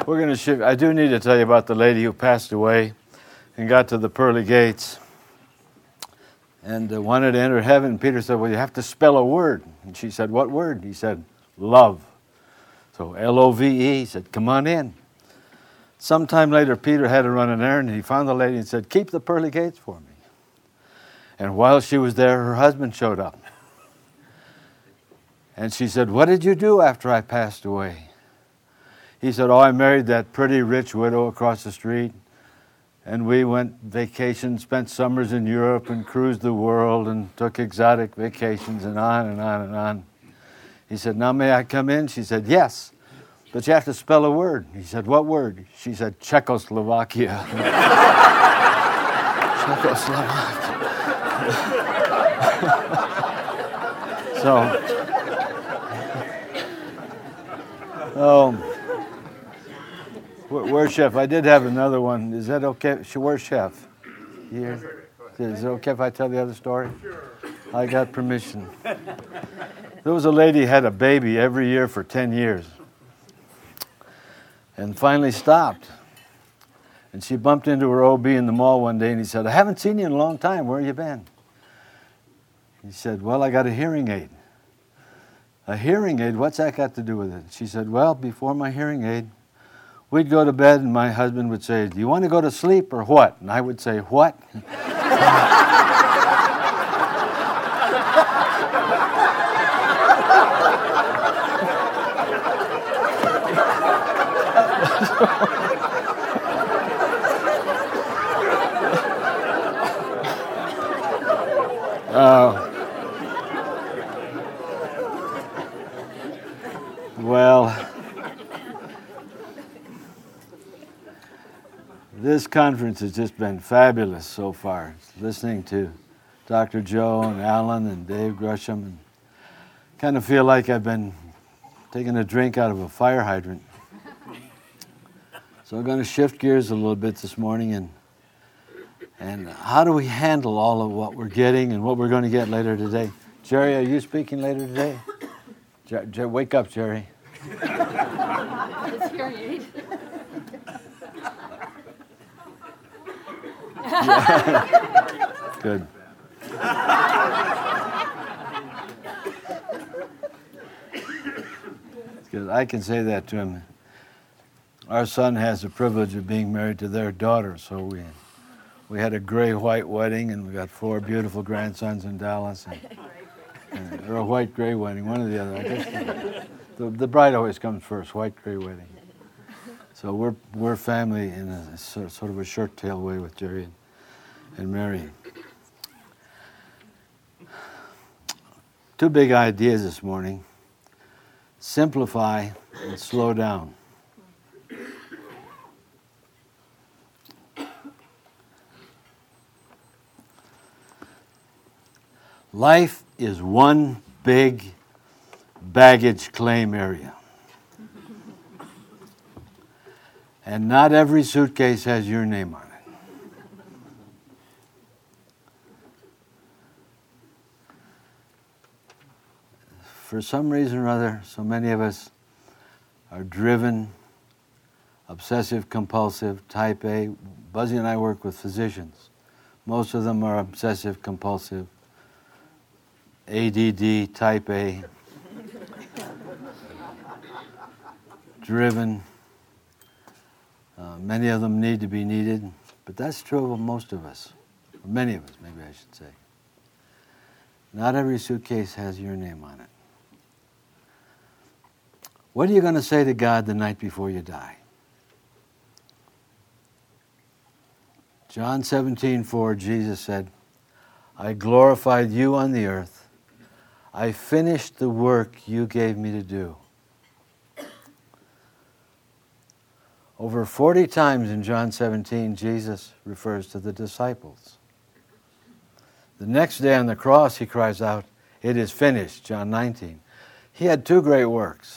We're going to shift. I do need to tell you about the lady who passed away and got to the pearly gates and wanted to enter heaven. Peter said, well, you have to spell a word. And she said, what word? He said, love. So L-O-V-E. He said, come on in. Sometime later, Peter had to run an errand, and he found the lady and said, keep the pearly gates for me. And while she was there, her husband showed up. And she said, what did you do after I passed away? He said, I married that pretty rich widow across the street. And we went vacation, spent summers in Europe and cruised the world and took exotic vacations and on and on and on. He said, now may I come in? She said, yes, but you have to spell a word. He said, what word? She said, Czechoslovakia. Czechoslovakia. Where's Chef? I did have another one. Is that okay? Where's Chef? Here? Is it okay if I tell the other story? Sure. I got permission. There was a lady who had a baby every year for 10 years and finally stopped. And she bumped into her OB in the mall one day and he said, I haven't seen you in a long time. Where have you been? He said, well, I got a hearing aid. A hearing aid? What's that got to do with it? She said, well, before my hearing aid, we'd go to bed and my husband would say, do you want to go to sleep or what? And I would say, what? This conference has just been fabulous so far. Listening to Dr. Joe and Alan and Dave Gresham, and kind of feel like I've been taking a drink out of a fire hydrant. So I'm going to shift gears a little bit this morning, and how do we handle all of what we're getting and what we're going to get later today? Jerry, are you speaking later today? Wake up, Jerry. It's hearing aid. Good. Good. I can say that to him. Our son has the privilege of being married to their daughter, so we had a gray-white wedding, and we got 4 beautiful grandsons in Dallas, or a white-gray wedding, one or the other. I guess the bride always comes first, white-gray wedding. So we're family in a sort of a short-tail way with Jerry and Mary. 2 big ideas this morning. Simplify and slow down. Life is one big baggage claim area. And not every suitcase has your name on it. For some reason or other, so many of us are driven, obsessive compulsive, type A. Buzzy and I work with physicians. Most of them are obsessive compulsive, ADD, type A, driven. Many of them need to be needed, but that's true of most of us, or many of us, maybe I should say. Not every suitcase has your name on it. What are you going to say to God the night before you die? John 17:4, Jesus said, I glorified you on the earth. I finished the work you gave me to do. Over 40 times in John 17, Jesus refers to the disciples. The next day on the cross, he cries out, it is finished, John 19. He had 2 great works.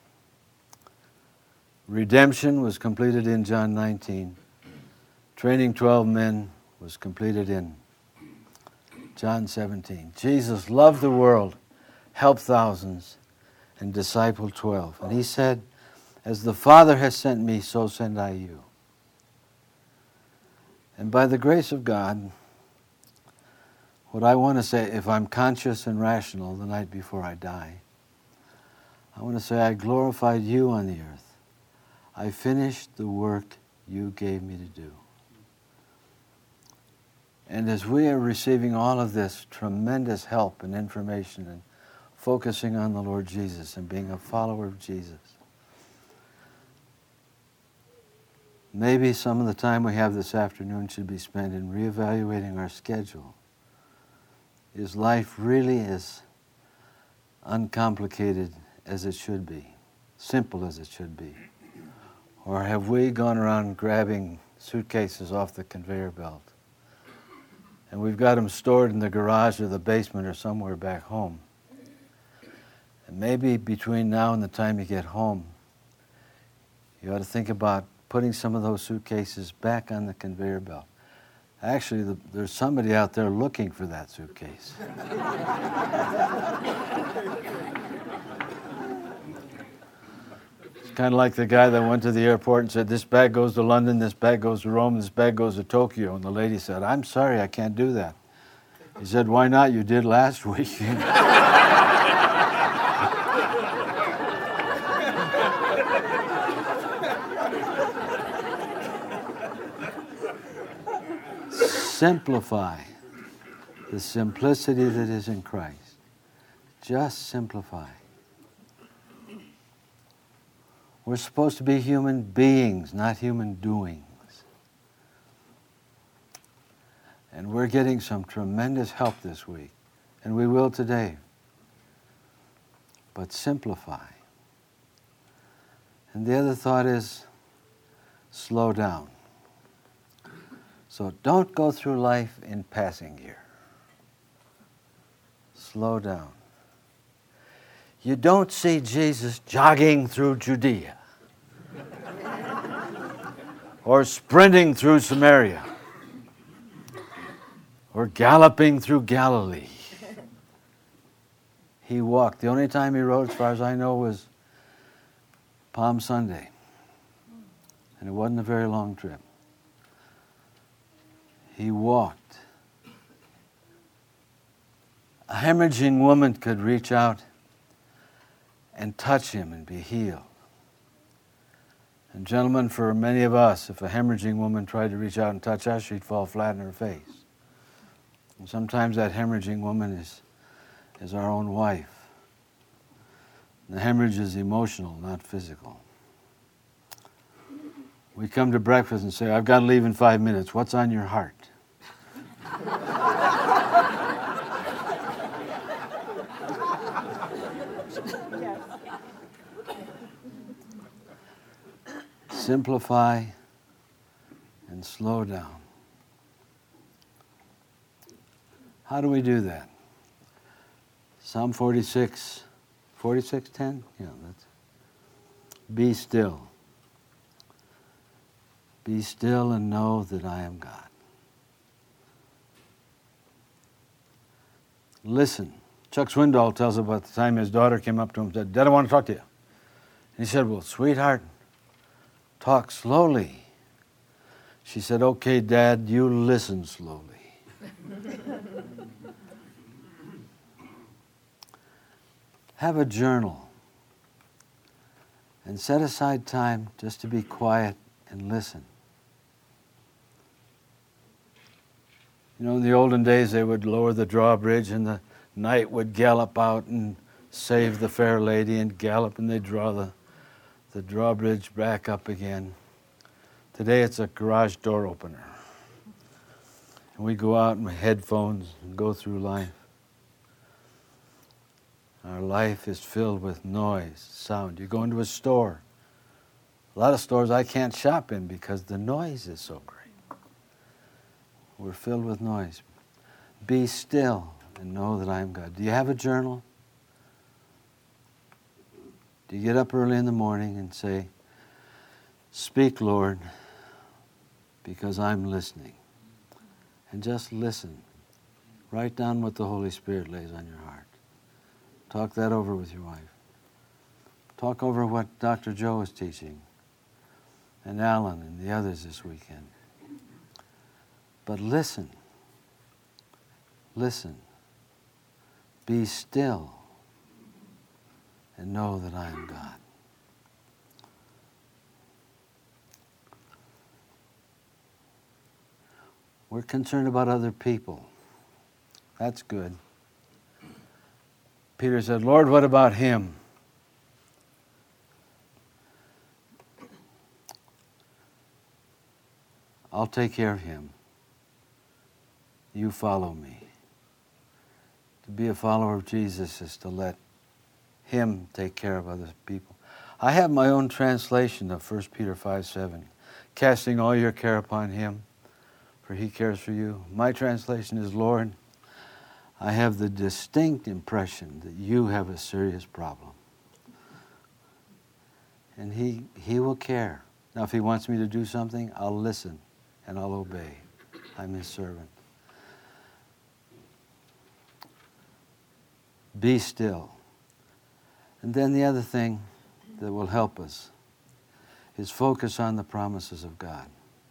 Redemption was completed in John 19. Training 12 men was completed in John 17. Jesus loved the world, helped thousands, and discipled 12. And he said, As the Father has sent me, so send I you. And by the grace of God, what I want to say, if I'm conscious and rational the night before I die, I want to say, I glorified you on the earth. I finished the work you gave me to do. And as we are receiving all of this tremendous help and information and focusing on the Lord Jesus and being a follower of Jesus, maybe some of the time we have this afternoon should be spent in reevaluating our schedule. Is life really as uncomplicated as it should be, simple as it should be? Or have we gone around grabbing suitcases off the conveyor belt and we've got them stored in the garage or the basement or somewhere back home? And maybe between now and the time you get home, you ought to think about putting some of those suitcases back on the conveyor belt. Actually, there's somebody out there looking for that suitcase. It's kind of like the guy that went to the airport and said, this bag goes to London, this bag goes to Rome, this bag goes to Tokyo. And the lady said, I'm sorry, I can't do that. He said, why not? You did last week. Simplify the simplicity that is in Christ. Just simplify. We're supposed to be human beings, not human doings. And we're getting some tremendous help this week, and we will today. But simplify. And the other thought is slow down. So don't go through life in passing gear. Slow down. You don't see Jesus jogging through Judea or sprinting through Samaria or galloping through Galilee. He walked. The only time he rode, as far as I know, was Palm Sunday. And it wasn't a very long trip. He walked. A hemorrhaging woman could reach out and touch him and be healed. And gentlemen, for many of us, if a hemorrhaging woman tried to reach out and touch us, she'd fall flat on her face. And sometimes that hemorrhaging woman is our own wife. The hemorrhage is emotional, not physical. We come to breakfast and say, I've got to leave in 5 minutes. What's on your heart? Simplify and slow down. How do we do that? Psalm 46, 46:10? Yeah, that's. Be still. Be still and know that I am God. Listen. Chuck Swindoll tells about the time his daughter came up to him and said, Dad, I want to talk to you. And he said, well, sweetheart, talk slowly. She said, okay, Dad, you listen slowly. Have a journal and set aside time just to be quiet and listen. You know, in the olden days, they would lower the drawbridge and the knight would gallop out and save the fair lady and gallop, and they'd draw the drawbridge back up again. Today, it's a garage door opener. And we go out with headphones and go through life. Our life is filled with noise, sound. You go into a store. A lot of stores I can't shop in because the noise is so great. We're filled with noise. Be still and know that I am God. Do you have a journal? Do you get up early in the morning and say, speak, Lord, because I'm listening. And just listen. Write down what the Holy Spirit lays on your heart. Talk that over with your wife. Talk over what Dr. Joe is teaching, and Alan and the others this weekend. But listen. Listen. Be still and know that I am God. We're concerned about other people. That's good. Peter said, Lord, what about him? I'll take care of him. You follow me. To be a follower of Jesus is to let him take care of other people. I have my own translation of 1 Peter 5:7. Casting all your care upon him, for he cares for you. My translation is, Lord, I have the distinct impression that you have a serious problem. And he will care. Now, if he wants me to do something, I'll listen and I'll obey. I'm his servant. Be still. And then the other thing that will help us is focus on the promises of God.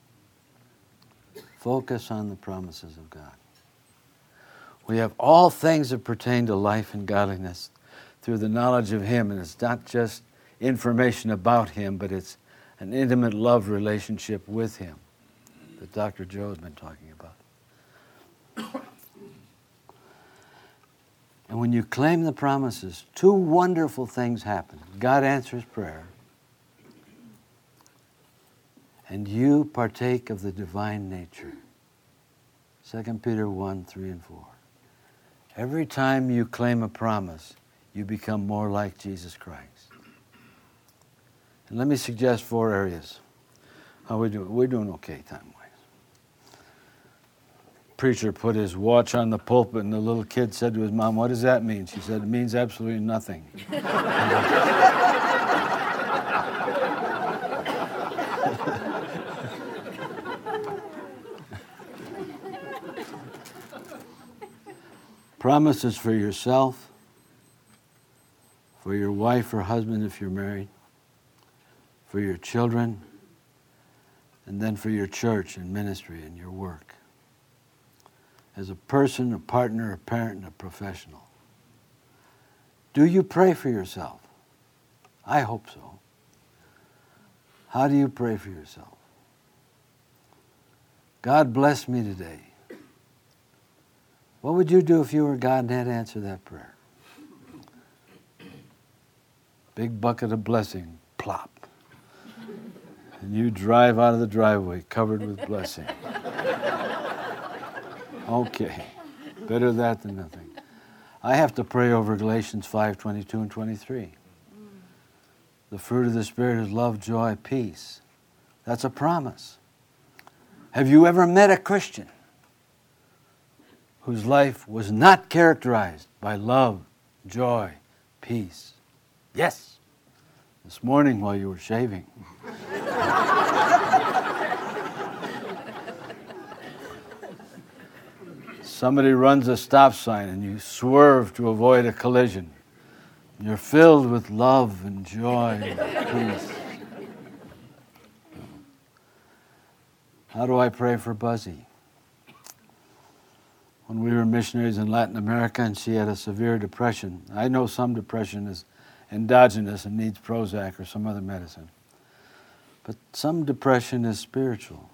Focus on the promises of God. We have all things that pertain to life and godliness through the knowledge of him. And it's not just information about him, but it's an intimate love relationship with him that Dr. Joe has been talking about. And when you claim the promises, two wonderful things happen. God answers prayer, and you partake of the divine nature. 2 Peter 1, 3 and 4. Every time you claim a promise, you become more like Jesus Christ. And let me suggest 4 areas. How are we doing? We're doing okay time-wise. Preacher put his watch on the pulpit, and the little kid said to his mom, "What does that mean?" She said, "It means absolutely nothing." Promises for yourself, for your wife or husband if you're married, for your children, and then for your church and ministry and your work. As a person, a partner, a parent, and a professional. Do you pray for yourself? I hope so. How do you pray for yourself? God bless me today. What would you do if you were God and had to answer that prayer? Big bucket of blessing, plop. And you drive out of the driveway covered with blessing. Okay, better that than nothing. I have to pray over Galatians 5:22 and 23. The fruit of the Spirit is love, joy, peace. That's a promise. Have you ever met a Christian whose life was not characterized by love, joy, peace? Yes. This morning while you were shaving. Somebody runs a stop sign and you swerve to avoid a collision. You're filled with love and joy and peace. How do I pray for Buzzy? When we were missionaries in Latin America and she had a severe depression. I know some depression is endogenous and needs Prozac or some other medicine. But some depression is spiritual.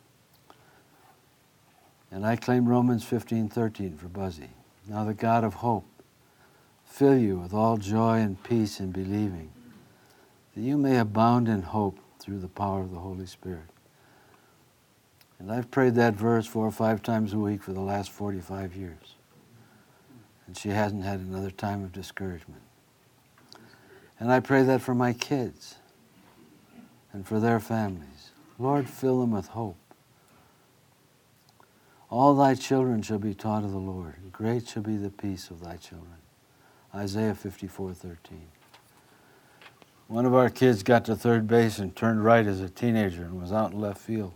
And I claim Romans 15:13 for Buzzy. Now the God of hope fill you with all joy and peace in believing, that you may abound in hope through the power of the Holy Spirit. And I've prayed that verse 4 or 5 times a week for the last 45 years. And she hasn't had another time of discouragement. And I pray that for my kids and for their families. Lord, fill them with hope. All thy children shall be taught of the Lord, and great shall be the peace of thy children. Isaiah 54:13. One of our kids got to third base and turned right as a teenager and was out in left field.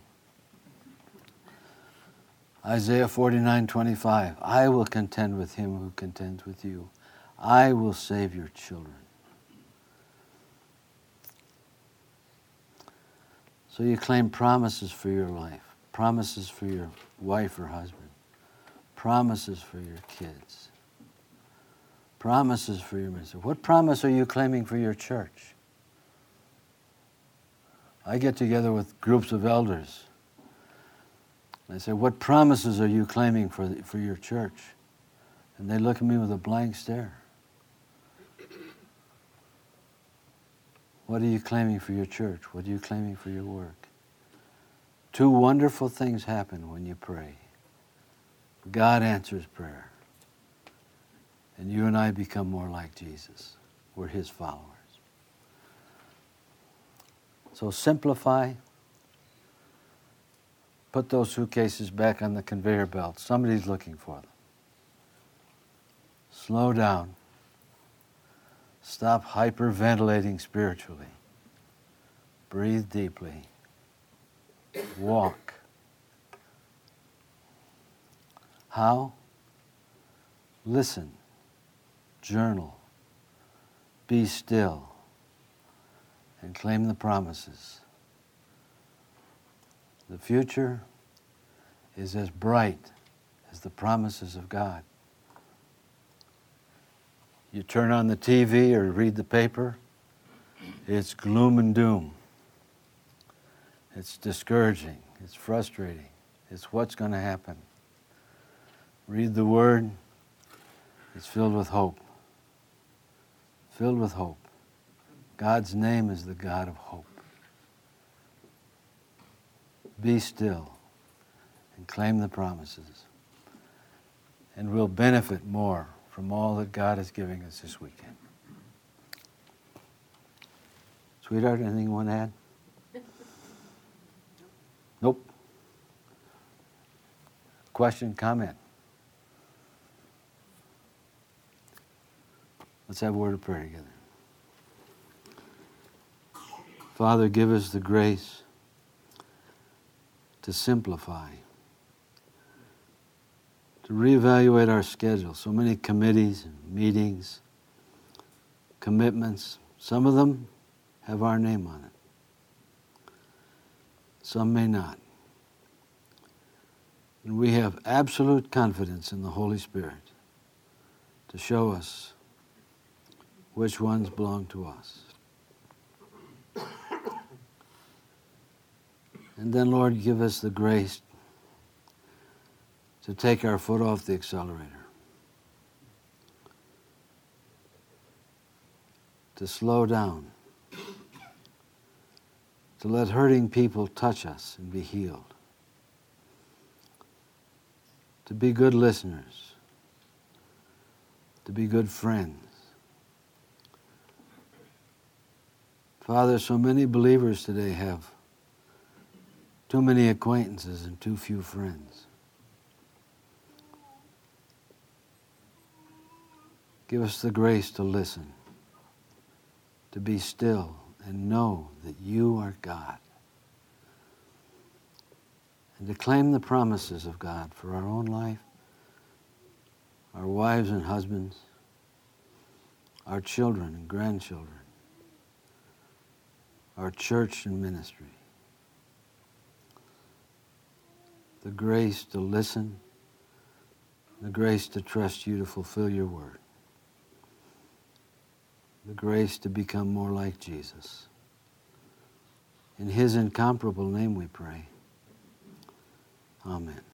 Isaiah 49:25. I will contend with him who contends with you. I will save your children. So you claim promises for your life, promises for your wife or husband, promises for your kids, promises for your ministry. What promise are you claiming for your church? I get together with groups of elders. And I say, what promises are you claiming for your church? And they look at me with a blank stare. What are you claiming for your church? What are you claiming for your work? Two wonderful things happen when you pray. God answers prayer. And you and I become more like Jesus. We're His followers. So simplify. Put those suitcases back on the conveyor belt. Somebody's looking for them. Slow down. Stop hyperventilating spiritually. Breathe deeply. Walk. How? Listen. Journal. Be still. And claim the promises. The future is as bright as the promises of God. You turn on the TV or read the paper, it's gloom and doom. It's discouraging. It's frustrating. It's what's going to happen. Read the Word, it's filled with hope. Filled with hope. God's name is the God of hope. Be still and claim the promises. And we'll benefit more from all that God is giving us this weekend. Sweetheart, anything you want to add? Nope. Question, comment? Let's have a word of prayer together. Father, give us the grace to simplify, to reevaluate our schedule. So many committees, meetings, commitments. Some of them have our name on it. Some may not. And we have absolute confidence in the Holy Spirit to show us which ones belong to us. And then, Lord, give us the grace to take our foot off the accelerator, to slow down, to let hurting people touch us and be healed, to be good listeners, to be good friends. Father, so many believers today have too many acquaintances and too few friends. Give us the grace to listen, to be still and know that you are God, and to claim the promises of God for our own life, our wives and husbands, our children and grandchildren, our church and ministry. The grace to listen, the grace to trust you to fulfill your word, the grace to become more like Jesus. In His incomparable name we pray. Amen.